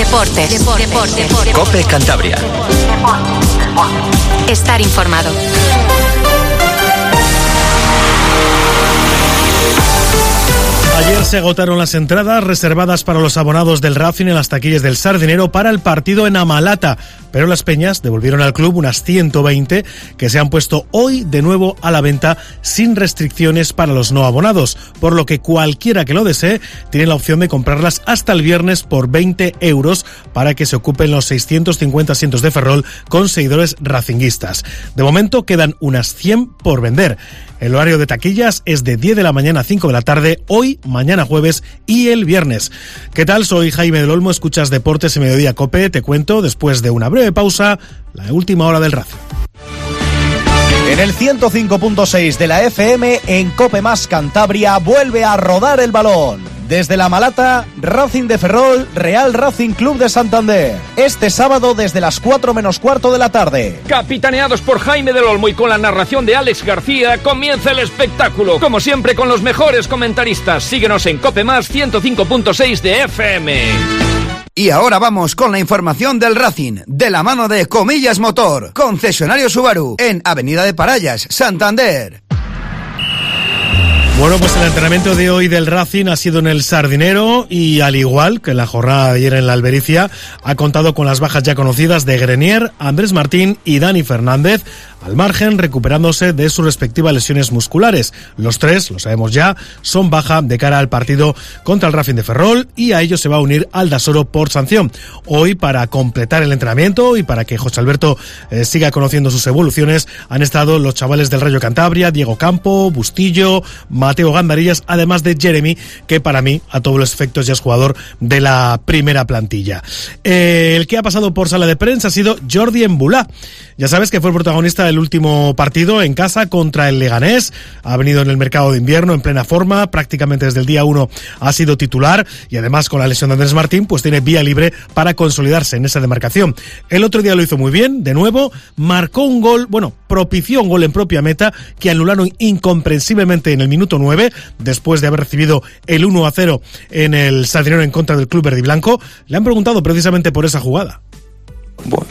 Deportes. COPE Cantabria. Estar informado. Ayer se agotaron las entradas reservadas para los abonados del Racing en las taquillas del Sardinero para el partido en Amalata, pero las peñas devolvieron al club unas 120 que se han puesto hoy de nuevo a la venta sin restricciones para los no abonados, por lo que cualquiera que lo desee tiene la opción de comprarlas hasta el viernes por 20 euros para que se ocupen los 650 asientos de Ferrol con seguidores racinguistas. De momento quedan unas 100 por vender. El horario de taquillas es de 10 de la mañana a 5 de la tarde, hoy, mañana jueves y el viernes. ¿Qué tal? Soy Jaime del Olmo, escuchas Deportes y Mediodía COPE. Te cuento, después de una breve pausa, la última hora del Racing. En el 105.6 de la FM, en COPE Más Cantabria, vuelve a rodar el balón. Desde la Malata, Racing de Ferrol, Real Racing Club de Santander. Este sábado desde las 4 menos cuarto de la tarde. Capitaneados por Jaime del Olmo y con la narración de Alex García, comienza el espectáculo. Como siempre, con los mejores comentaristas. Síguenos en COPE Más 105.6 de FM. Y ahora vamos con la información del Racing, de la mano de Comillas Motor, concesionario Subaru, en Avenida de Parallas, Santander. Bueno, pues el entrenamiento de hoy del Racing ha sido en el Sardinero y, al igual que la jornada de ayer en la Albericia, ha contado con las bajas ya conocidas de Grenier, Andrés Martín y Dani Fernández, al margen recuperándose de sus respectivas lesiones musculares. Los tres, lo sabemos ya, son baja de cara al partido contra el Racing de Ferrol y a ellos se va a unir Aldasoro por sanción. Hoy, para completar el entrenamiento y para que José Alberto siga conociendo sus evoluciones, han estado los chavales del Rayo Cantabria, Diego Campo, Bustillo, Mateo Gandarillas, además de Jeremy, que para mí, a todos los efectos, ya es jugador de la primera plantilla. El que ha pasado por sala de prensa ha sido Jordi Embulá. Ya sabes que fue el protagonista del último partido en casa contra el Leganés. Ha venido en el mercado de invierno en plena forma, prácticamente desde el día 1 ha sido titular y además con la lesión de Andrés Martín pues tiene vía libre para consolidarse en esa demarcación. El otro día lo hizo muy bien, de nuevo, marcó un gol, propició un gol en propia meta que anularon incomprensiblemente en el minuto 9, después de haber recibido el 1-0 en el Sardinero en contra del club verde y blanco. Le han preguntado precisamente por esa jugada. Bueno,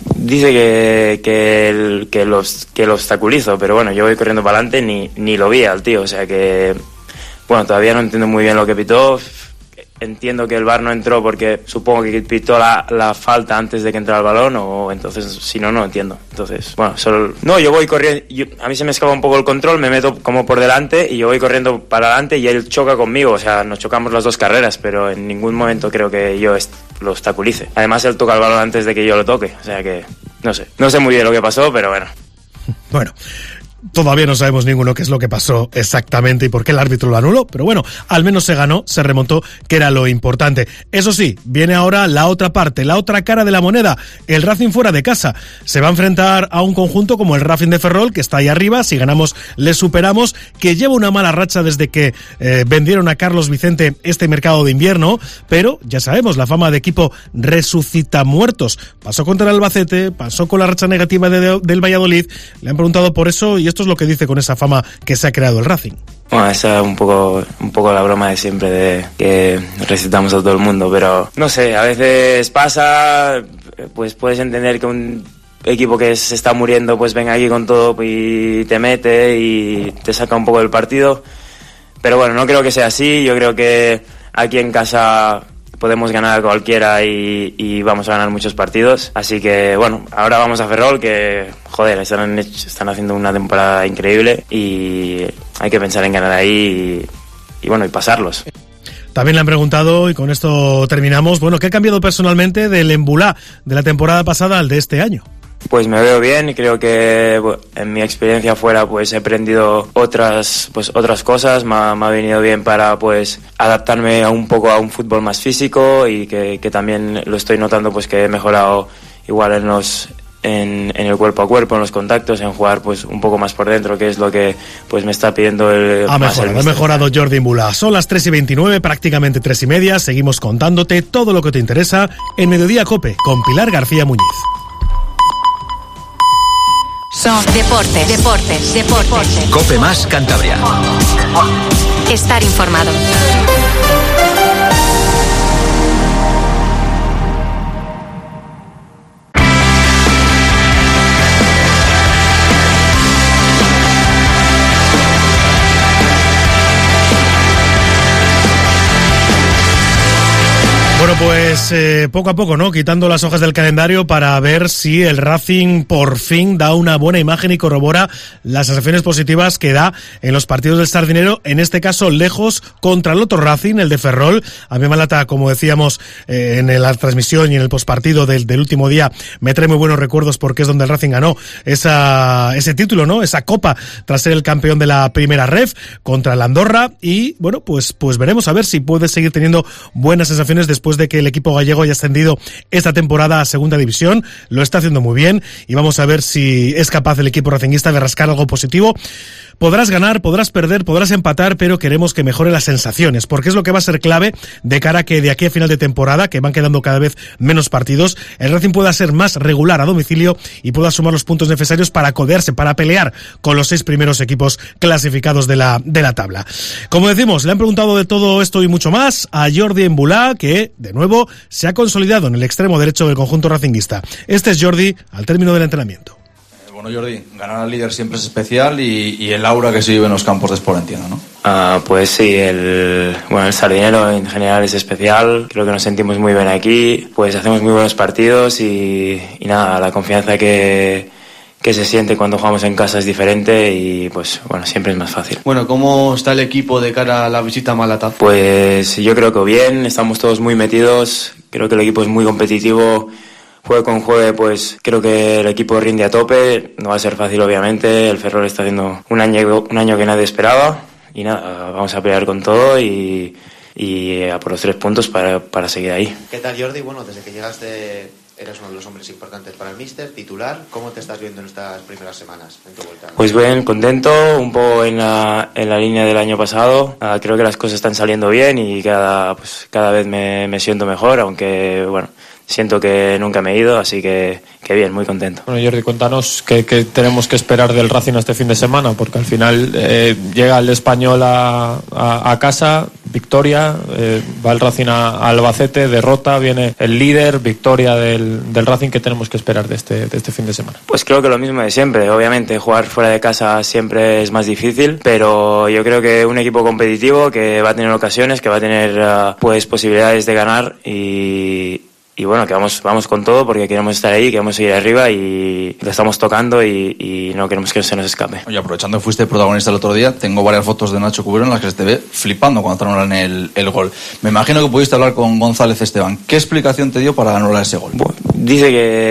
dice que lo obstaculizo, pero bueno, yo voy corriendo para adelante, ni lo vi al tío, o sea que, bueno, todavía no entiendo muy bien lo que pitó. Entiendo que el VAR no entró porque supongo que pitó la falta antes de que entrara el balón, o entonces, si no entiendo. Entonces, bueno, yo voy corriendo, a mí se me escapa un poco el control, me meto como por delante y yo voy corriendo para adelante y él choca conmigo, o sea, nos chocamos las dos carreras, pero en ningún momento creo que yo lo obstaculice. Además, él toca el balón antes de que yo lo toque, o sea que, no sé muy bien lo que pasó, pero bueno. Bueno, todavía no sabemos ninguno qué es lo que pasó exactamente y por qué el árbitro lo anuló, pero bueno, al menos se ganó, se remontó, que era lo importante. Eso sí, viene ahora la otra parte, la otra cara de la moneda, el Racing fuera de casa. Se va a enfrentar a un conjunto como el Racing de Ferrol, que está ahí arriba, si ganamos le superamos, que lleva una mala racha desde que vendieron a Carlos Vicente este mercado de invierno, pero ya sabemos, la fama de equipo resucita muertos. Pasó contra el Albacete, pasó con la racha negativa del Valladolid, le han preguntado por eso y esto es lo que dice con esa fama que se ha creado el Racing. Bueno, esa es un poco la broma de siempre de que recitamos a todo el mundo, pero no sé, a veces pasa, pues puedes entender que un equipo que se está muriendo pues venga aquí con todo y te mete y te saca un poco del partido, pero bueno, no creo que sea así. Yo creo que aquí en casa podemos ganar a cualquiera y vamos a ganar muchos partidos, así que bueno, ahora vamos a Ferrol, que joder, están haciendo una temporada increíble y hay que pensar en ganar ahí y bueno, y pasarlos. También le han preguntado, y con esto terminamos, ¿qué ha cambiado personalmente del Embulá de la temporada pasada al de este año? Pues me veo bien y creo que en mi experiencia fuera pues he aprendido otras cosas, me ha venido bien para pues adaptarme un poco a un fútbol más físico y que también lo estoy notando pues que he mejorado igual en el cuerpo a cuerpo, en los contactos, en jugar pues un poco más por dentro, que es lo que pues me está pidiendo ha mejorado Jordi Embulá. Son las 3:29, prácticamente 3:30, seguimos contándote todo lo que te interesa en Mediodía COPE con Pilar García Muñiz. Son Deportes. COPE Más Cantabria. Estar informado. Bueno, pues poco a poco, ¿no? Quitando las hojas del calendario para ver si el Racing por fin da una buena imagen y corrobora las sensaciones positivas que da en los partidos del Sardinero, en este caso lejos contra el otro Racing, el de Ferrol. A mí Malata, como decíamos en la transmisión y en el postpartido del último día, me trae muy buenos recuerdos porque es donde el Racing ganó ese título, ¿no? Esa copa tras ser el campeón de la primera ref contra el Andorra y, bueno, pues veremos a ver si puede seguir teniendo buenas sensaciones después de que el equipo gallego haya ascendido esta temporada a segunda división. Lo está haciendo muy bien y vamos a ver si es capaz el equipo racinguista de rascar algo positivo. Podrás ganar, podrás perder, podrás empatar, pero queremos que mejore las sensaciones, porque es lo que va a ser clave de cara a que de aquí a final de temporada, que van quedando cada vez menos partidos, el Racing pueda ser más regular a domicilio y pueda sumar los puntos necesarios para codearse, para pelear con los 6 primeros equipos clasificados de la tabla. Como decimos, le han preguntado de todo esto y mucho más a Jordi Embulá, que de nuevo se ha consolidado en el extremo derecho del conjunto racinguista. Este es Jordi al término del entrenamiento. Bueno, Jordi, ganar al líder siempre es especial y el aura que se vive en los campos de Sport, entiendo, ¿no? Pues sí, el Sardinero en general es especial, creo que nos sentimos muy bien aquí, pues hacemos muy buenos partidos y nada, la confianza que se siente cuando jugamos en casa es diferente y pues bueno, siempre es más fácil. Bueno, ¿cómo está el equipo de cara a la visita a Malata? Pues yo creo que bien, estamos todos muy metidos, creo que el equipo es muy competitivo. Juegue con juegue, pues creo que el equipo rinde a tope, no va a ser fácil obviamente, el Ferrol está haciendo un año que nadie esperaba y nada, vamos a pelear con todo y a por los 3 puntos para seguir ahí. ¿Qué tal, Jordi? Bueno, desde que llegaste eres uno de los hombres importantes para el míster, titular. ¿Cómo te estás viendo en estas primeras semanas en tu vuelta? Pues bien, contento, un poco en la línea del año pasado. Creo que las cosas están saliendo bien y cada vez me siento mejor, aunque bueno, siento que nunca me he ido, así que bien, muy contento. Bueno, Jordi, cuéntanos qué tenemos que esperar del Racing este fin de semana, porque al final llega el Español a casa, victoria, va el Racing a Albacete, derrota, viene el líder, victoria del Racing. ¿Qué tenemos que esperar de este fin de semana? Pues creo que lo mismo de siempre, obviamente jugar fuera de casa siempre es más difícil, pero yo creo que un equipo competitivo que va a tener ocasiones, que va a tener pues posibilidades de ganar y bueno, que vamos con todo porque queremos estar ahí, queremos seguir arriba y lo estamos tocando y no queremos que se nos escape. Oye, aprovechando que fuiste protagonista el otro día, tengo varias fotos de Nacho Cubero en las que se te ve flipando cuando te anulan el gol. Me imagino que pudiste hablar con González Esteban. ¿Qué explicación te dio para anular ese gol? Bueno, dice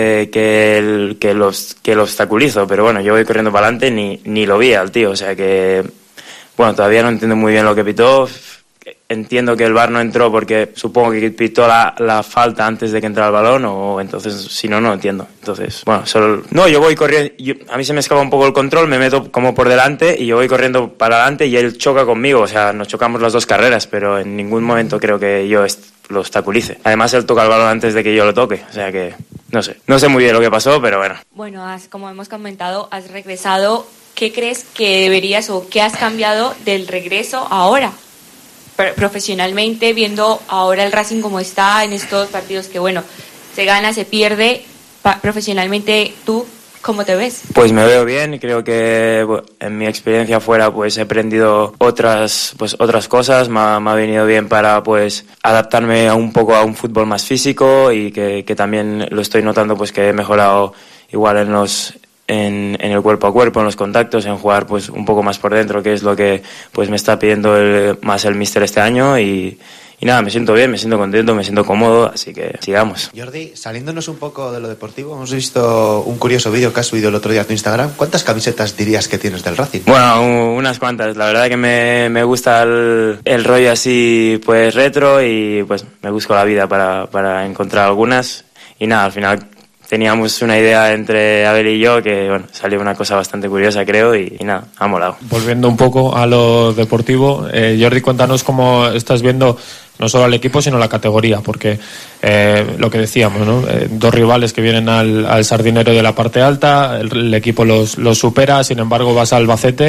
que lo obstaculizo, pero bueno, yo voy corriendo para adelante, ni lo vi al tío, o sea que bueno, todavía no entiendo muy bien lo que pitó. Entiendo que el VAR no entró porque supongo que pitó la falta antes de que entrara el balón, o entonces si no entiendo. Entonces, bueno, yo voy corriendo, a mí se me escapa un poco el control, me meto como por delante y yo voy corriendo para adelante y él choca conmigo, o sea, nos chocamos las 2 carreras, pero en ningún momento creo que yo lo obstaculice. Además, él toca el balón antes de que yo lo toque, o sea que no sé muy bien lo que pasó, pero bueno. Bueno, como hemos comentado, has regresado. ¿Qué crees que deberías o qué has cambiado del regreso ahora? Profesionalmente, viendo ahora el Racing como está en estos partidos que bueno, se gana, se pierde, profesionalmente tú, ¿cómo te ves? Pues me veo bien y creo que en mi experiencia afuera pues he aprendido otras cosas, me ha venido bien para pues adaptarme un poco a un fútbol más físico y que también lo estoy notando pues que he mejorado igual en el cuerpo a cuerpo, en los contactos, en jugar pues un poco más por dentro, que es lo que pues me está pidiendo más el míster este año y nada, me siento bien, me siento contento, me siento cómodo, así que sigamos. Jordi, saliéndonos un poco de lo deportivo, hemos visto un curioso vídeo que has subido el otro día a tu Instagram. ¿Cuántas camisetas dirías que tienes del Racing? Bueno, unas cuantas, la verdad que me gusta el rollo así pues retro y pues me busco la vida para encontrar algunas y nada, al final teníamos una idea entre Abel y yo que bueno, salió una cosa bastante curiosa, creo, y nada, ha molado. Volviendo un poco a lo deportivo, Jordi, cuéntanos cómo estás viendo no solo al equipo sino la categoría, porque lo que decíamos, ¿no? 2 rivales que vienen al Sardinero de la parte alta, el equipo los supera, sin embargo vas a Albacete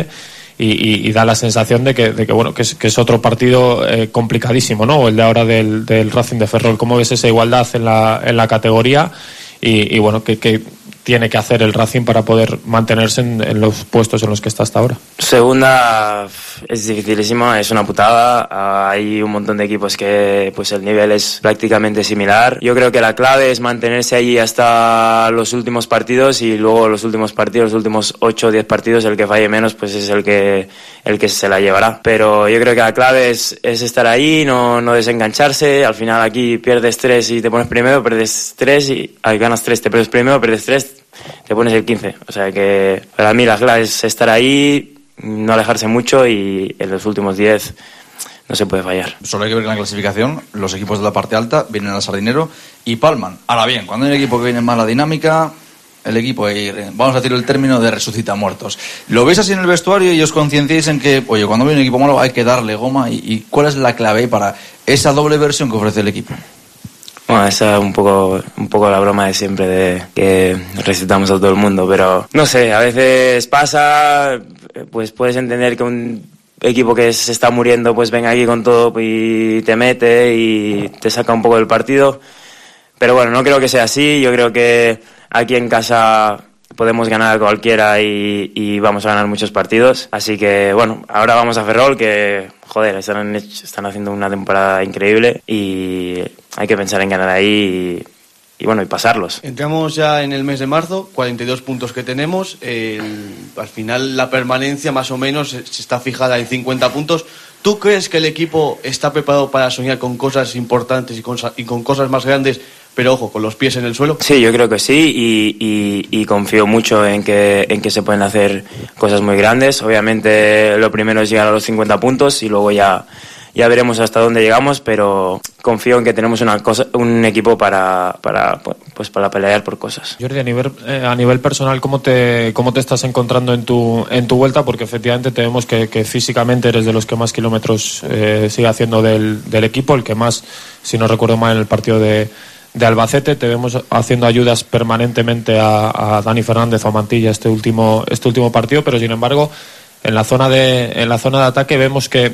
y da la sensación de que bueno, que es otro partido complicadísimo, ¿no? El de ahora del Racing de Ferrol. ¿Cómo ves esa igualdad en la categoría? Y bueno, que tiene que hacer el Racing para poder mantenerse en los puestos en los que está hasta ahora? Segunda es dificilísimo, es una putada. Hay un montón de equipos que pues el nivel es prácticamente similar. Yo creo que la clave es mantenerse allí hasta los últimos partidos, y luego los últimos 8 o 10 partidos, el que falle menos pues es el que se la llevará. Pero yo creo que la clave es estar ahí, no desengancharse. Al final aquí pierdes 3 y te pones primero, pierdes 3 y ganas 3, te pones primero, pierdes 3, te pones el 15. O sea que para mí la clave es estar ahí, no alejarse mucho, y en los últimos 10 no se puede fallar. Solo hay que ver que en la clasificación los equipos de la parte alta vienen al Sardinero y palman. Ahora bien, cuando hay un equipo que viene en mala dinámica, el equipo, vamos a decir el término de resucita muertos. ¿Lo veis así en el vestuario y os concienciáis en que, oye, cuando viene un equipo malo hay que darle goma? ¿Y cuál es la clave para esa doble versión que ofrece el equipo? Bueno, esa es un poco la broma de siempre, de que resucitamos a todo el mundo, pero no sé, a veces pasa, pues puedes entender que un equipo que se está muriendo pues venga aquí con todo y te mete y te saca un poco del partido, pero bueno, no creo que sea así. Yo creo que aquí en casa podemos ganar a cualquiera y vamos a ganar muchos partidos, así que bueno, ahora vamos a Ferrol, que joder, están haciendo una temporada increíble y hay que pensar en ganar ahí y bueno, y pasarlos. Entramos ya en el mes de marzo, 42 puntos que tenemos, al final la permanencia más o menos se está fijada en 50 puntos. ¿Tú crees que el equipo está preparado para soñar con cosas importantes y con cosas más grandes, pero ojo, con los pies en el suelo? Sí, yo creo que sí, y confío mucho en que se pueden hacer cosas muy grandes. Obviamente lo primero es llegar a los 50 puntos y luego ya veremos hasta dónde llegamos, pero confío en que tenemos un equipo para pelear por cosas. Jordi, a nivel personal, ¿cómo te estás encontrando en tu vuelta? Porque efectivamente te vemos que físicamente eres de los que más kilómetros sigue haciendo del equipo, el que más, si no recuerdo mal, en el partido de Albacete. Te vemos haciendo ayudas permanentemente a Dani Fernández o a Mantilla este último partido, pero sin embargo en la zona de ataque vemos que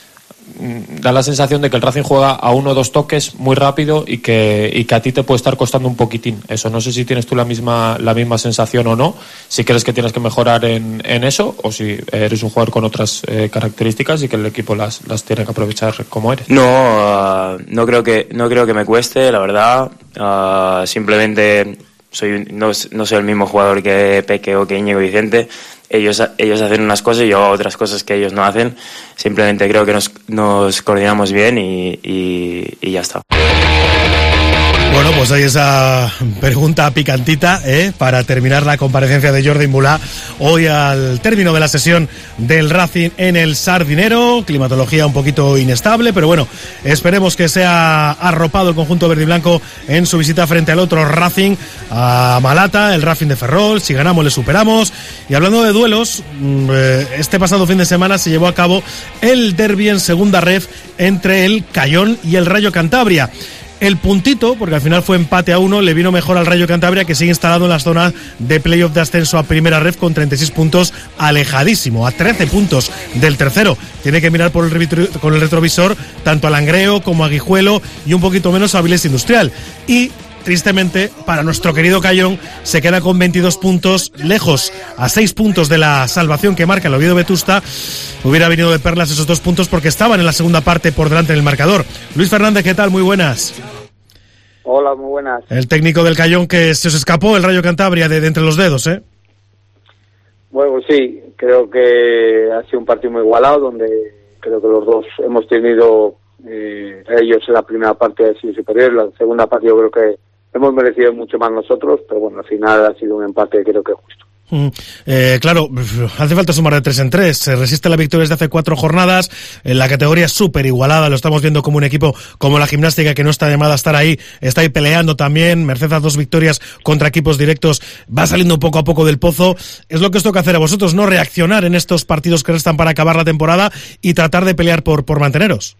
da la sensación de que el Racing juega a 1 o 2 toques muy rápido y que a ti te puede estar costando un poquitín eso. No sé si tienes tú la misma sensación o no, si crees que tienes que mejorar en eso, o si eres un jugador con otras características y que el equipo las tiene que aprovechar como eres. No creo que me cueste, la verdad. Simplemente no soy el mismo jugador que Peque o que Íñigo Vicente. Ellos hacen unas cosas y yo hago otras cosas que ellos no hacen. Simplemente creo que nos coordinamos bien y ya está. Bueno, pues hay esa pregunta picantita para terminar la comparecencia de Jordi Mulá hoy al término de la sesión del Racing en el Sardinero. Climatología un poquito inestable, pero bueno, esperemos que sea arropado el conjunto verde y blanco en su visita frente al otro Racing, a Malata, el Racing de Ferrol. Si ganamos le superamos. Y hablando de duelos, este pasado fin de semana se llevó a cabo el derbi en segunda ref entre el Cayón y el Rayo Cantabria. El puntito, porque al final fue empate a 1, le vino mejor al Rayo Cantabria, que sigue instalado en las zonas de playoff de ascenso a primera ref con 36 puntos, alejadísimo, a 13 puntos del tercero. Tiene que mirar con el retrovisor tanto a Langreo como a Guijuelo y un poquito menos a Avilés Industrial. Y tristemente, para nuestro querido Cayón, se queda con 22 puntos, lejos, a 6 puntos de la salvación que marca el Oviedo Vetusta. Hubiera venido de perlas esos 2 puntos porque estaban en la segunda parte por delante en el marcador. Luis Fernández, ¿qué tal? Muy buenas. Hola, muy buenas. El técnico del Cayón, que se os escapó el Rayo Cantabria de entre los dedos, ¿eh? Bueno, sí, creo que ha sido un partido muy igualado, donde creo que los dos hemos tenido, ellos en la primera parte ha sido superior, en la segunda parte yo creo que hemos merecido mucho más nosotros, pero bueno, al final ha sido un empate creo que justo. Claro, hace falta sumar de 3 en 3. Se resiste la victoria desde hace 4 jornadas. La categoría es súper igualada. Lo estamos viendo como un equipo como la Gimnástica, que no está llamada a estar ahí, está ahí peleando también. Merced a 2 victorias contra equipos directos, va saliendo poco a poco del pozo. Es lo que os toca hacer a vosotros, ¿no? Reaccionar en estos partidos que restan para acabar la temporada y tratar de pelear por manteneros.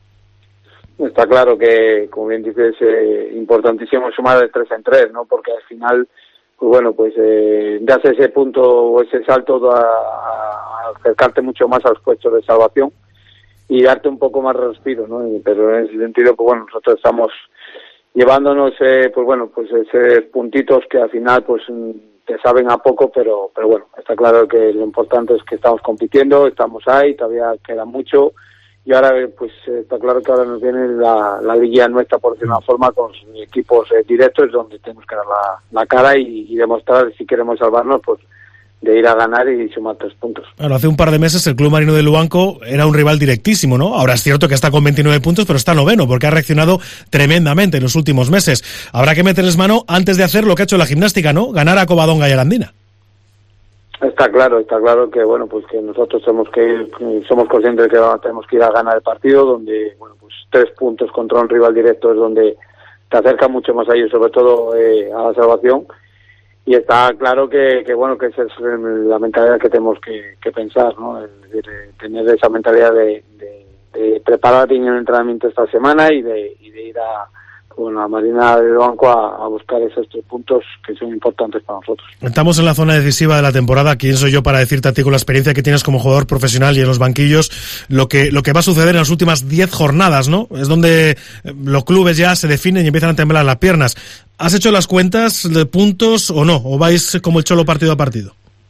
Está claro que, como bien dices, importantísimo sumar de 3 en 3, ¿no? Porque al final, pues bueno, pues das ese punto o ese salto a acercarte mucho más a los puestos de salvación y darte un poco más de respiro, ¿no? Pero en ese sentido, pues bueno, nosotros estamos llevándonos pues esos puntitos que al final pues te saben a poco, pero bueno, está claro que lo importante es que estamos compitiendo, estamos ahí, todavía queda mucho, y ahora pues está claro que ahora nos viene la liguilla nuestra, por decirlo de una forma, con equipos directos donde tenemos que dar la cara y demostrar, si queremos salvarnos, pues de ir a ganar y sumar 3 puntos. Claro, hace un par de meses el Club Marino de Luanco era un rival directísimo, ¿no? Ahora es cierto que está con 29 puntos, pero está noveno, porque ha reaccionado tremendamente en los últimos meses. Habrá que meterles mano antes de hacer lo que ha hecho la Gimnástica, ¿no? Ganar a Covadonga y a Arandina. Está claro que bueno, pues que nosotros somos conscientes de que tenemos que ir a ganar el partido, donde bueno, pues 3 puntos contra un rival directo es donde te acerca mucho más a ellos, sobre todo a la salvación. Y está claro que bueno, que esa es la mentalidad que tenemos que pensar, ¿no? Es decir, tener esa mentalidad de preparar bien el entrenamiento esta semana y de ir a Marina del Banco a buscar esos 3 puntos que son importantes para nosotros. Estamos en la zona decisiva de la temporada. ¿Quién soy yo para decirte a ti, con la experiencia que tienes como jugador profesional y en los banquillos, lo que va a suceder en las últimas 10 jornadas, ¿no? Es donde los clubes ya se definen y empiezan a temblar las piernas. ¿Has hecho las cuentas de puntos o no? ¿O vais como el Cholo partido a partido?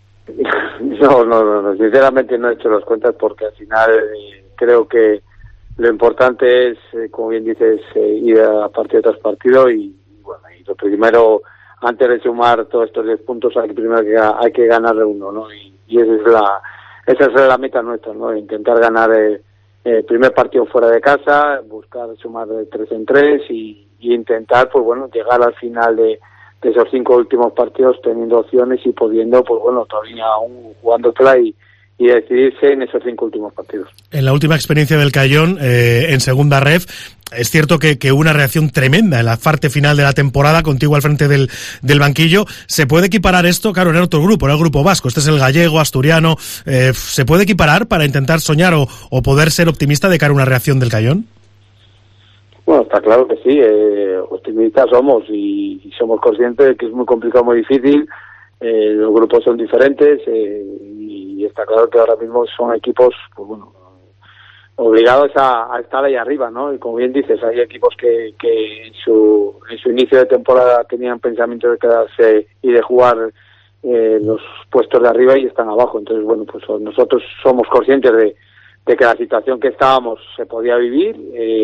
No, sinceramente no he hecho las cuentas, porque al final creo que lo importante es, como bien dices, ir a partido tras partido y bueno, y lo primero, antes de sumar todos estos 10 puntos, hay que ganar uno, ¿no? Y esa es la meta nuestra, ¿no? Intentar ganar el primer partido fuera de casa, buscar sumar de 3 en 3 y intentar, pues bueno, llegar al final de esos 5 últimos partidos teniendo opciones y pudiendo, pues bueno, todavía aún jugándosela y decidirse en esos 5 últimos partidos. En la última experiencia del Cayón, en segunda ref, es cierto que hubo una reacción tremenda en la parte final de la temporada, contigo al frente del banquillo. ¿Se puede equiparar esto? Claro, era otro grupo, era el grupo vasco, este es el gallego, asturiano. ¿Se puede equiparar para intentar soñar o poder ser optimista de cara a una reacción del Cayón? Bueno, está claro que sí, optimistas somos y somos conscientes de que es muy complicado, muy difícil. Los grupos son diferentes y está claro que ahora mismo son equipos, pues bueno, obligados a estar ahí arriba, ¿no? Y como bien dices, hay equipos que en su inicio de temporada tenían pensamiento de quedarse y de jugar los puestos de arriba y están abajo. Entonces, bueno, pues nosotros somos conscientes de que la situación que estábamos se podía vivir,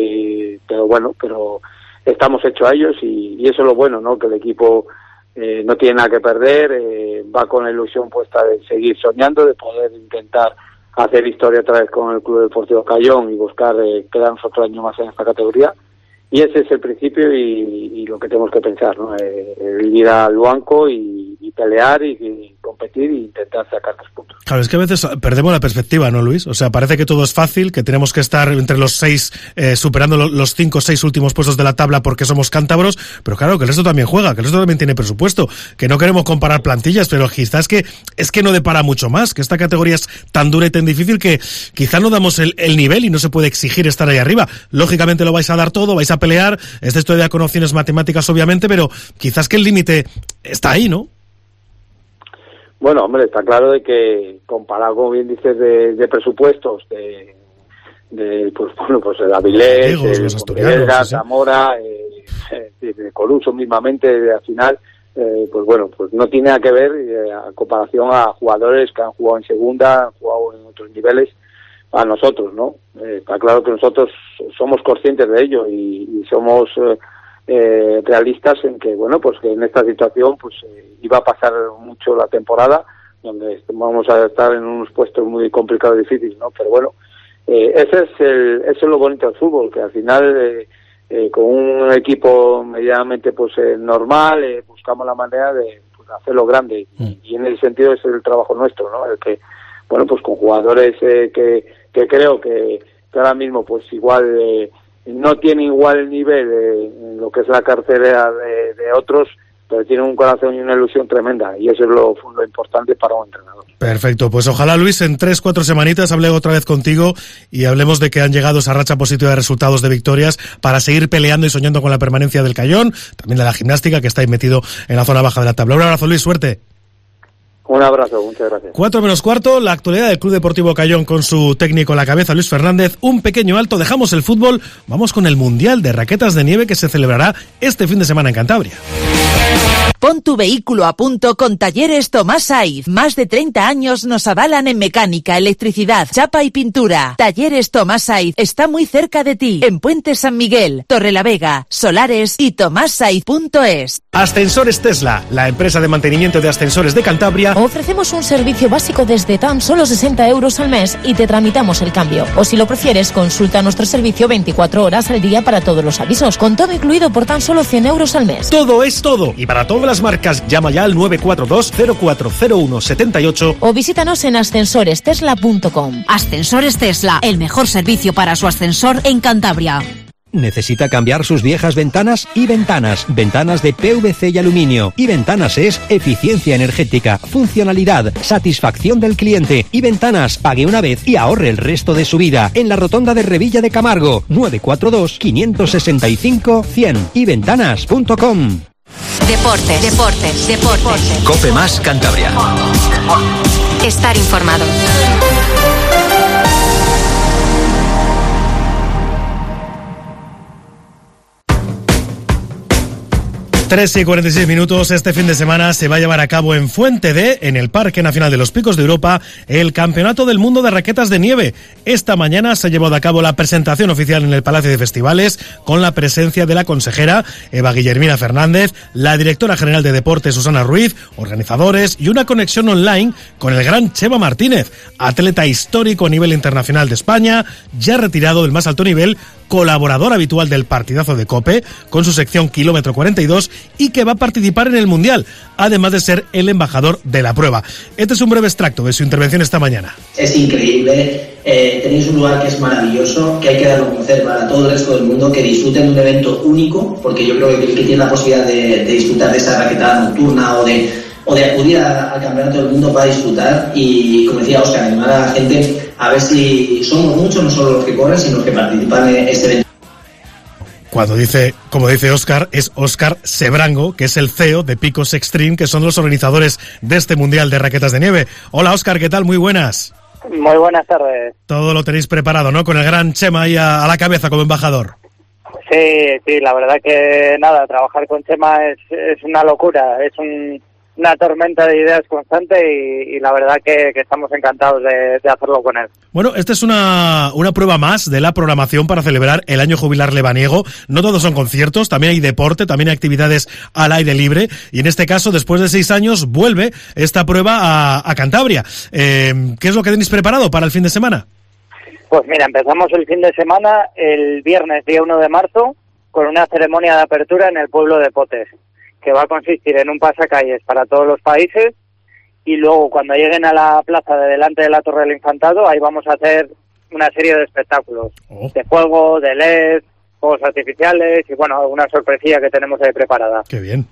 pero estamos hechos a ellos y eso es lo bueno, ¿no? Que el equipo no tiene nada que perder, va con la ilusión puesta de seguir soñando, de poder intentar hacer historia otra vez con el Club Deportivo Cayón y buscar quedarnos otro año más en esta categoría. Y ese es el principio y lo que tenemos que pensar, ¿no? Ir al banco y pelear y competir e intentar sacar 3 puntos. Claro, es que a veces perdemos la perspectiva, ¿no, Luis? O sea, parece que todo es fácil, que tenemos que estar entre los 6, superando los 5 o 6 últimos puestos de la tabla porque somos cántabros, pero claro, que el resto también juega, que el resto también tiene presupuesto, que no queremos comparar plantillas, pero quizás es que no depara mucho más, que esta categoría es tan dura y tan difícil que quizás no damos el nivel y no se puede exigir estar ahí arriba. Lógicamente lo vais a dar todo, vais a pelear, esto todavía con opciones matemáticas obviamente, pero quizás que el límite está ahí, ¿no? Bueno, hombre, está claro de que comparado, como bien dices, de presupuestos, de el Avilés, el Zamora, de Coluso mismamente, al final, pues bueno, pues no tiene nada que ver a comparación a jugadores que han jugado en segunda, han jugado en otros niveles, a nosotros, ¿no? Está claro que nosotros somos conscientes de ello y somos realistas en que, bueno, pues que en esta situación pues iba a pasar mucho la temporada, donde vamos a estar en unos puestos muy complicados y difíciles, ¿no? Pero bueno, eso es lo bonito del fútbol, que al final con un equipo medianamente pues normal buscamos la manera de pues, hacerlo grande y en ese sentido es el trabajo nuestro, ¿no? El que, bueno, pues con jugadores que creo que ahora mismo pues igual no tiene igual el nivel en lo que es la cartera de otros, pero tiene un corazón y una ilusión tremenda y eso es lo importante para un entrenador. Perfecto, pues ojalá, Luis, en 3-4 semanitas hable otra vez contigo y hablemos de que han llegado esa racha positiva de resultados, de victorias, para seguir peleando y soñando con la permanencia del Cayón, también de la Gimnástica, que está ahí metido en la zona baja de la tabla. Un abrazo, Luis, suerte. Un abrazo, muchas gracias. 4:45, la actualidad del Club Deportivo Cayón con su técnico a la cabeza, Luis Fernández. Un pequeño alto, dejamos el fútbol, vamos con el Mundial de Raquetas de Nieve que se celebrará este fin de semana en Cantabria. Pon tu vehículo a punto con Talleres Tomás Saiz. Más de 30 años nos avalan en mecánica, electricidad, chapa y pintura. Talleres Tomás Saiz está muy cerca de ti, en Puente San Miguel, Torrelavega, Solares y tomassaiz.es. Ascensores Tesla, la empresa de mantenimiento de ascensores de Cantabria. Ofrecemos un servicio básico desde tan solo 60 euros al mes y te tramitamos el cambio. O si lo prefieres, consulta nuestro servicio 24 horas al día para todos los avisos, con todo incluido por tan solo 100 euros al mes. Todo es todo. Y para todas las marcas, llama ya al 942-040178 o visítanos en ascensorestesla.com. Ascensores Tesla, el mejor servicio para su ascensor en Cantabria. ¿Necesita cambiar sus viejas ventanas? Y Ventanas de PVC y aluminio. Y Ventanas es eficiencia energética, funcionalidad, satisfacción del cliente. Y Ventanas, pague una vez y ahorre el resto de su vida. En la rotonda de Revilla de Camargo, 942-565-100. Y Ventanas.com. Deportes. Cope Más Cantabria. Estar informado. 3:46. Este fin de semana se va a llevar a cabo en Fuente D, en el Parque Nacional de los Picos de Europa, el Campeonato del Mundo de Raquetas de Nieve. Esta mañana se ha llevado a cabo la presentación oficial en el Palacio de Festivales, con la presencia de la consejera Eva Guillermina Fernández, la directora general de Deportes Susana Ruiz, organizadores y una conexión online con el gran Chema Martínez, atleta histórico a nivel internacional de España, ya retirado del más alto nivel, colaborador habitual del partidazo de COPE, con su sección Kilómetro 42, y que va a participar en el Mundial, además de ser el embajador de la prueba. Este es un breve extracto de su intervención esta mañana. Es increíble, tenéis un lugar que es maravilloso, que hay que darlo a conocer para todo el resto del mundo, que disfruten de un evento único, porque yo creo que el que tiene la posibilidad de disfrutar de esa raquetada nocturna o de acudir al campeonato del mundo para disfrutar, y como decía Óscar, animar a la gente a ver si somos muchos, no solo los que corren, sino los que participan en este evento. Como dice Óscar, es Óscar Sebrango, que es el CEO de Picos Extreme, que son los organizadores de este Mundial de Raquetas de Nieve. Hola Óscar, ¿qué tal? Muy buenas. Muy buenas tardes. Todo lo tenéis preparado, ¿no? Con el gran Chema ahí a la cabeza como embajador. Sí, la verdad que nada, trabajar con Chema es una locura, es una tormenta de ideas constante y la verdad que estamos encantados de hacerlo con él. Bueno, esta es una prueba más de la programación para celebrar el año jubilar lebaniego. No todos son conciertos, también hay deporte, también hay actividades al aire libre, y en este caso, después de 6 años, vuelve esta prueba a Cantabria. ¿Qué es lo que tenéis preparado para el fin de semana? Pues mira, empezamos el fin de semana el viernes día 1 de marzo con una ceremonia de apertura en el pueblo de Potes, que va a consistir en un pasacalles para todos los países, y luego cuando lleguen a la plaza de delante de la Torre del Infantado, ahí vamos a hacer una serie de espectáculos, de fuego, de LED, fuegos artificiales y bueno, alguna sorpresilla que tenemos ahí preparada. Qué bien.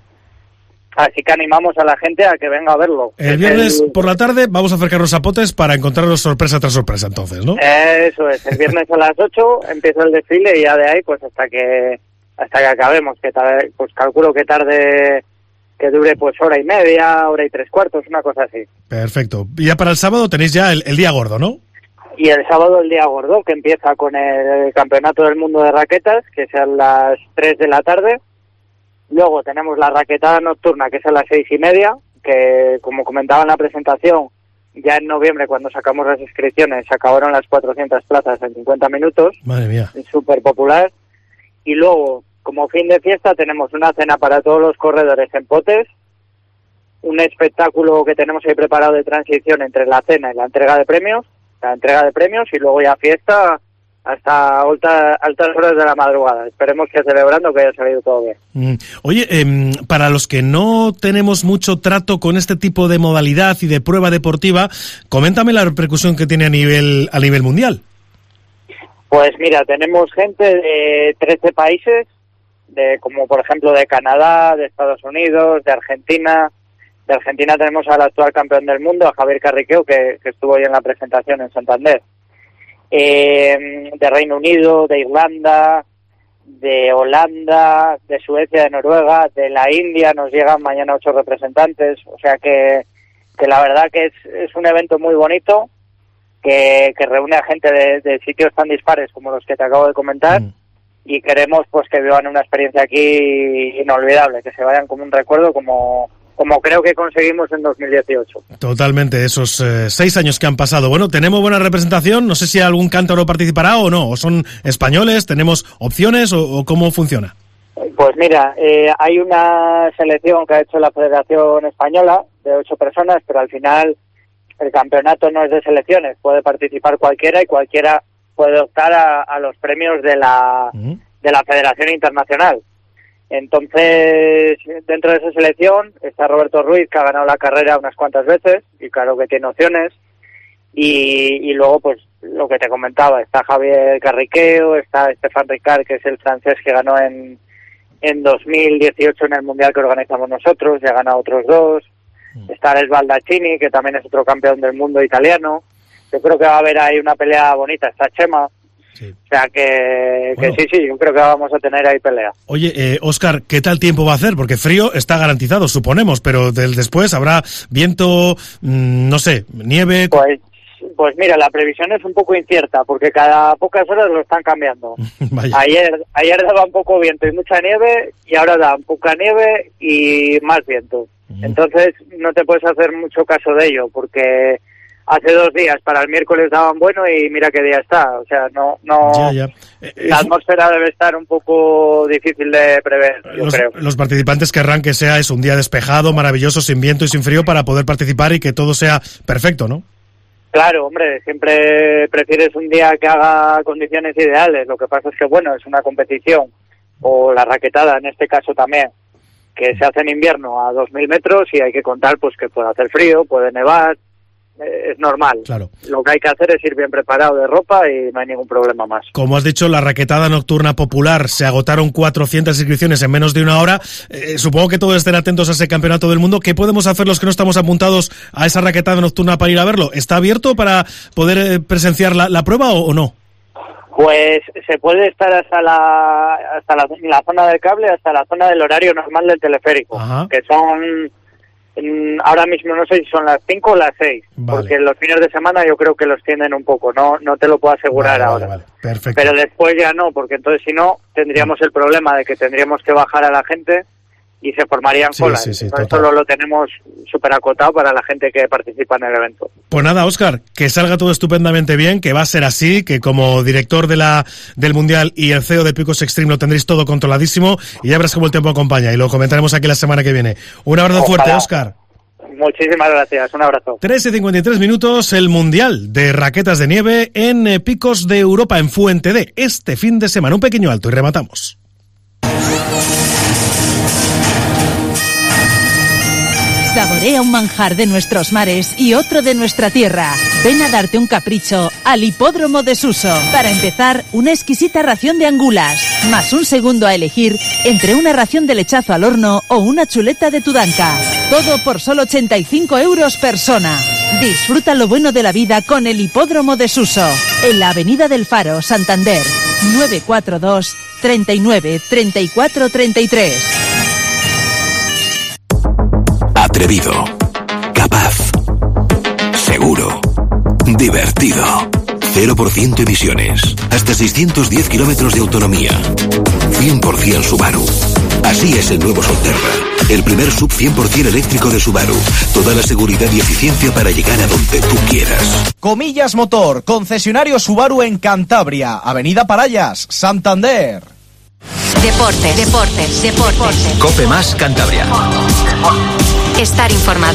Así que animamos a la gente a que venga a verlo. El viernes por la tarde vamos a acercarnos a Potes para encontrarnos sorpresa tras sorpresa, entonces, ¿no? Eso es, el viernes a las 8 empieza el desfile y ya de ahí pues hasta que acabemos, que pues calculo que tarde, que dure pues hora y media, hora y 3/4, una cosa así. Perfecto. Y ya para el sábado tenéis ya el día gordo, ¿no? Y el sábado el día gordo, que empieza con el Campeonato del Mundo de Raquetas, que es a las 3 de la tarde. Luego tenemos la raquetada nocturna, que es a las 6:30, que como comentaba en la presentación, ya en noviembre, cuando sacamos las inscripciones, se acabaron las 400 plazas en 50 minutos. Madre mía. Es súper popular. Y luego, como fin de fiesta, tenemos una cena para todos los corredores en Potes, un espectáculo que tenemos ahí preparado de transición entre la cena y la entrega de premios, y luego ya fiesta hasta altas horas de la madrugada. Esperemos que celebrando que haya salido todo bien. Oye, para los que no tenemos mucho trato con este tipo de modalidad y de prueba deportiva, coméntame la repercusión que tiene a nivel mundial. Pues mira, tenemos gente de 13 países, como por ejemplo de Canadá, de Estados Unidos, de Argentina. De Argentina tenemos al actual campeón del mundo, a Javier Carriqueo, que estuvo hoy en la presentación en Santander. De Reino Unido, de Irlanda, de Holanda, de Suecia, de Noruega, de la India nos llegan mañana 8 representantes, o sea que la verdad que es un evento muy bonito, que reúne a gente de sitios tan dispares como los que te acabo de comentar, y queremos pues que vivan una experiencia aquí inolvidable, que se vayan como un recuerdo, como creo que conseguimos en 2018. Totalmente, esos 6 años que han pasado. Bueno, tenemos buena representación, no sé si algún cántabro participará o no, o son españoles, tenemos opciones o cómo funciona. Pues mira, hay una selección que ha hecho la Federación Española de 8 personas, pero al final el campeonato no es de selecciones, puede participar cualquiera y cualquiera puede optar a los premios de la Federación Internacional. Entonces, dentro de esa selección está Roberto Ruiz, que ha ganado la carrera unas cuantas veces y claro que tiene opciones. Y luego, pues, lo que te comentaba, está Javier Carriqueo, está Stefan Ricard, que es el francés que ganó en 2018 en el Mundial que organizamos nosotros, ya ha ganado otros 2. Está Alex Baldaccini, que también es otro campeón del mundo italiano. Yo creo que va a haber ahí una pelea bonita. Está Chema. Sí. O sea que sí, yo creo que vamos a tener ahí pelea. Oye, Óscar, ¿qué tal tiempo va a hacer? Porque frío está garantizado, suponemos, pero después habrá viento, no sé, nieve. Pues mira, la previsión es un poco incierta, porque cada pocas horas lo están cambiando. Ayer daba un poco viento y mucha nieve, y ahora da poca nieve y más viento. Entonces no te puedes hacer mucho caso de ello, porque hace 2 días para el miércoles daban bueno y mira qué día está. O sea, no. Ya. La atmósfera debe estar un poco difícil de prever, yo creo. Los participantes querrán que sea un día despejado, maravilloso, sin viento y sin frío, para poder participar y que todo sea perfecto, ¿no? Claro, hombre, siempre prefieres un día que haga condiciones ideales. Lo que pasa es que, bueno, es una competición, o la raquetada en este caso también, que se hace en invierno a 2.000 metros y hay que contar pues que puede hacer frío, puede nevar, es normal. Claro. Lo que hay que hacer es ir bien preparado de ropa y no hay ningún problema más. Como has dicho, la raquetada nocturna popular, se agotaron 400 inscripciones en menos de 1 hora. Supongo que todos estén atentos a ese campeonato del mundo. ¿Qué podemos hacer los que no estamos apuntados a esa raquetada nocturna para ir a verlo? ¿Está abierto para poder presenciar la prueba o no? Pues se puede estar hasta la zona del cable, hasta la zona del horario normal del teleférico. Ajá. Que son, ahora mismo no sé si son las 5 o las 6, vale. Porque los fines de semana yo creo que los tienden un poco, no te lo puedo asegurar ahora. Vale. Perfecto. Pero después ya no, porque entonces si no tendríamos el problema de que tendríamos que bajar a la gente y se formarían colas. Sí, solo lo tenemos súper acotado para la gente que participa en el evento. Pues nada, Óscar, que salga todo estupendamente bien, que va a ser así, que como director del Mundial y el CEO de Picos Extreme lo tendréis todo controladísimo y ya verás cómo el tiempo acompaña y lo comentaremos aquí la semana que viene. Un abrazo fuerte, Óscar. Muchísimas gracias, un abrazo. 3:53, el Mundial de Raquetas de Nieve en Picos de Europa, en Fuentedé, este fin de semana. Un pequeño alto y rematamos. Saborea un manjar de nuestros mares y otro de nuestra tierra. Ven a darte un capricho al Hipódromo de Suso. Para empezar, una exquisita ración de angulas, más un segundo a elegir entre una ración de lechazo al horno o una chuleta de tudanca. Todo por solo 85 € persona. Disfruta lo bueno de la vida con el Hipódromo de Suso, en la Avenida del Faro, Santander. 942 39 34 33. Atrevido, capaz, seguro, divertido. 0% emisiones, hasta 610 kilómetros de autonomía. 100% Subaru. Así es el nuevo Solterra, el primer sub 100% eléctrico de Subaru. Toda la seguridad y eficiencia para llegar a donde tú quieras. Comillas Motor, concesionario Subaru en Cantabria, Avenida Parayas, Santander. Deportes. Cope Más Cantabria. Estar informado.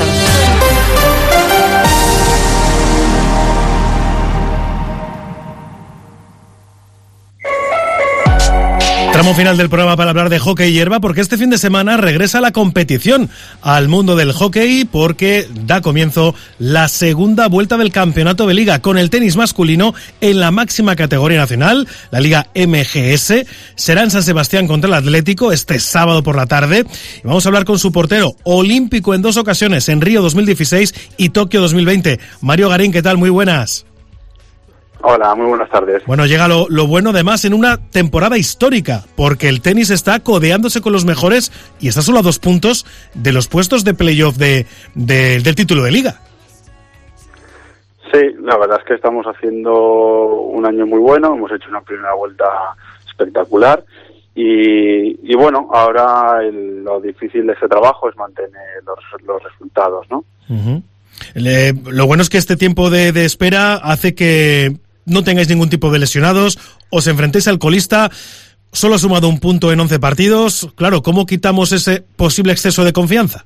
Tramo final del programa para hablar de hockey hierba, porque este fin de semana regresa la competición al mundo del hockey, porque da comienzo la segunda vuelta del campeonato de liga con el tenis masculino en la máxima categoría nacional, la Liga MGS. Será en San Sebastián contra el Atlético este sábado por la tarde. Y vamos a hablar con su portero, olímpico en 2 ocasiones, en Río 2016 y Tokio 2020. Mario Garín, ¿qué tal? Muy buenas. Hola, muy buenas tardes. Bueno, llega lo bueno además en una temporada histórica, porque el tenis está codeándose con los mejores y está solo a 2 puntos de los puestos de playoff del título de liga. Sí, la verdad es que estamos haciendo un año muy bueno, hemos hecho una primera vuelta espectacular y bueno, ahora lo difícil de ese trabajo es mantener los resultados, ¿no? Uh-huh. Lo bueno es que este tiempo de espera hace que no tengáis ningún tipo de lesionados, os enfrentéis al colista, solo ha sumado 1 punto en 11 partidos. Claro, ¿cómo quitamos ese posible exceso de confianza?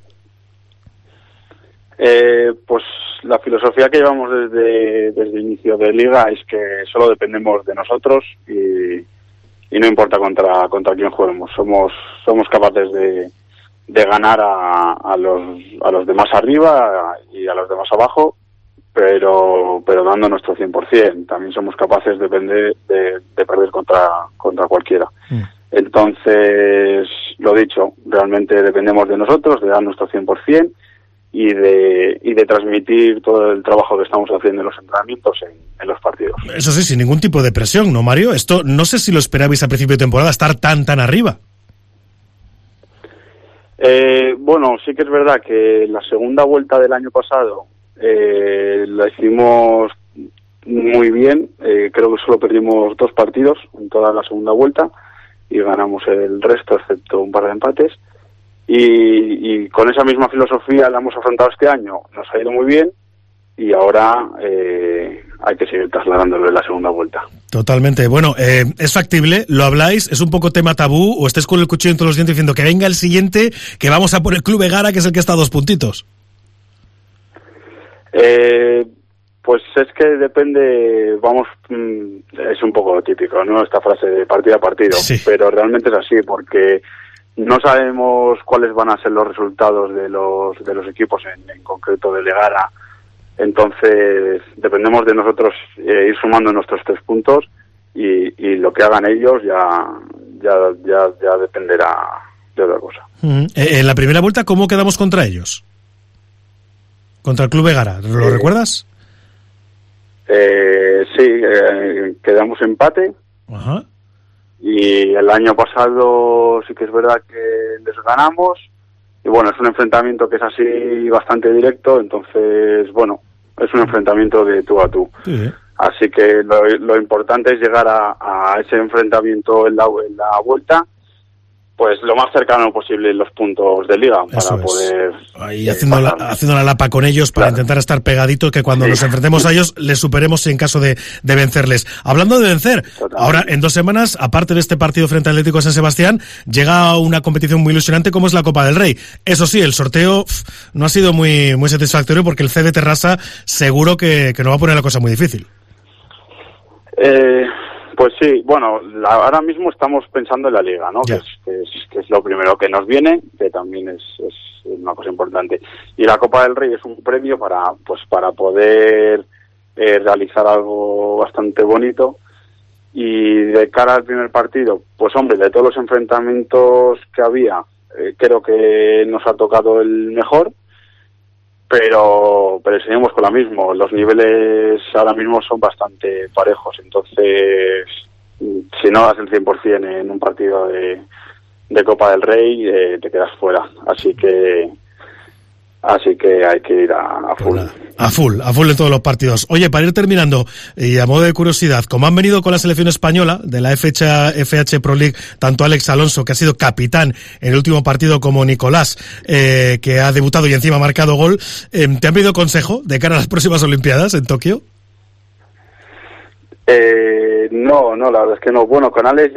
Pues la filosofía que llevamos desde inicio de liga es que solo dependemos de nosotros y no importa contra quién juguemos. Somos capaces de ganar a los de más arriba y a los de más abajo, pero dando nuestro 100%. También somos capaces de perder contra cualquiera. Entonces, lo dicho, realmente dependemos de nosotros, de dar nuestro 100% y de transmitir todo el trabajo que estamos haciendo en los entrenamientos en los partidos. Eso sí, sin ningún tipo de presión, ¿no, Mario? Esto no sé si lo esperabais a principio de temporada, estar tan arriba. Bueno, sí que es verdad que la segunda vuelta del año pasado la hicimos muy bien. Creo que solo perdimos 2 partidos en toda la segunda vuelta y ganamos el resto, excepto un par de empates. Y con esa misma filosofía la hemos afrontado este año. Nos ha ido muy bien y ahora hay que seguir trasladándolo en la segunda vuelta. Totalmente. Bueno, ¿es factible? ¿Lo habláis? ¿Es un poco tema tabú? ¿O estáis con el cuchillo entre los dientes diciendo que venga el siguiente, que vamos a por el Club Egara, que es el que está a 2 puntitos? Pues es que depende, es un poco típico, ¿no? Esta frase de partido a partido, sí. Pero realmente es así, porque no sabemos cuáles van a ser los resultados de los equipos en concreto del Egara. Entonces dependemos de nosotros ir sumando nuestros 3 puntos y lo que hagan ellos ya dependerá de otra cosa. En la primera vuelta, ¿cómo quedamos contra ellos? Contra el Club Egara, ¿lo recuerdas? Sí, quedamos empate. Ajá. Y el año pasado sí que es verdad que les ganamos. Y bueno, es un enfrentamiento que es así bastante directo, entonces, bueno, es un enfrentamiento de tú a tú. Sí. Así que lo importante es llegar a ese enfrentamiento en la vuelta, pues lo más cercano posible en los puntos de liga, para poder... Ahí haciendo la lapa con ellos, para intentar estar pegaditos, que cuando nos enfrentemos a ellos les superemos en caso de vencerles. Hablando de vencer, ahora en 2 semanas, aparte de este partido frente al Atlético de San Sebastián, llega una competición muy ilusionante como es la Copa del Rey. Eso sí, el sorteo no ha sido muy satisfactorio, porque el CD Terrassa seguro que nos va a poner la cosa muy difícil. Pues sí, bueno, ahora mismo estamos pensando en la Liga, ¿no? Que es lo primero que nos viene, que también es una cosa importante. Y la Copa del Rey es un premio para poder realizar algo bastante bonito. Y de cara al primer partido, pues hombre, de todos los enfrentamientos que había, creo que nos ha tocado el mejor. Pero seguimos con lo mismo. Los niveles ahora mismo son bastante parejos. Entonces, si no das el 100% en un partido de Copa del Rey, te quedas fuera. Así que hay que ir a full. A full en todos los partidos. Oye, para ir terminando, y a modo de curiosidad, como han venido con la selección española de la FH Pro League, tanto Alex Alonso, que ha sido capitán en el último partido, como Nicolás, que ha debutado y encima ha marcado gol, ¿te han pedido consejo de cara a las próximas Olimpiadas en Tokio? No, la verdad es que no. Bueno, con Alex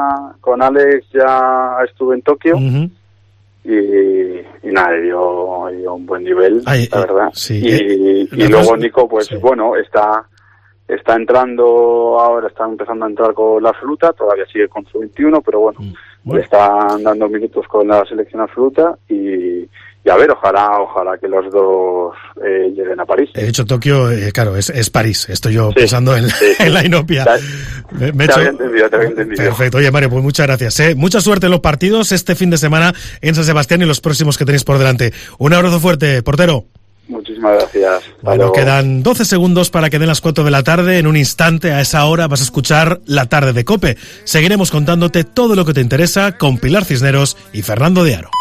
ya estuve en Tokio. Uh-huh. Y nada, dio un buen nivel, la verdad. Sí, y luego Nico, pues sí. Bueno, está entrando ahora, está empezando a entrar con la absoluta, todavía sigue con su 21, pero bueno, le están dando minutos con la selección absoluta y a ver, ojalá que los dos lleguen a París. De hecho, Tokio, claro, es París. Estoy yo pensando en la inopia. Te había entendido. Perfecto. Oye, Mario, pues muchas gracias. Mucha suerte en los partidos este fin de semana en San Sebastián y los próximos que tenéis por delante. Un abrazo fuerte, portero. Muchísimas gracias. Bueno, quedan 12 segundos para que den las 4 de la tarde. En un instante, a esa hora, vas a escuchar La Tarde de COPE. Seguiremos contándote todo lo que te interesa con Pilar Cisneros y Fernando de Aro.